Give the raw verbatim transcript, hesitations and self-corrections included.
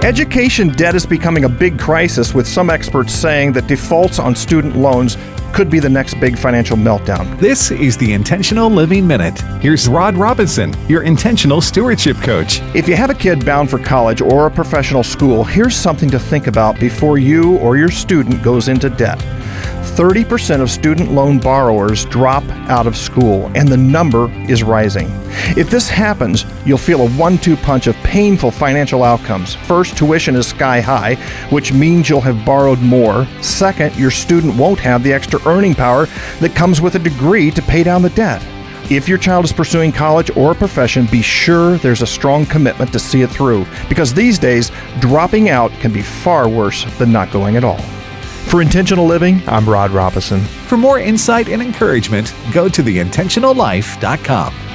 Education debt is becoming a big crisis, with some experts saying that defaults on student loans could be the next big financial meltdown. This is the Intentional Living Minute. Here's Rod Robinson, your intentional stewardship coach. If you have a kid bound for college or a professional school, here's something to think about before you or your student goes into debt. thirty percent of student loan borrowers drop out of school, and the number is rising. If this happens, you'll feel a one two punch of painful financial outcomes. First, tuition is sky high, which means you'll have borrowed more. Second, your student won't have the extra earning power that comes with a degree to pay down the debt. If your child is pursuing college or a profession, be sure there's a strong commitment to see it through, because these days, dropping out can be far worse than not going at all. For Intentional Living, I'm Rod Robinson. For more insight and encouragement, go to the intentional life dot com.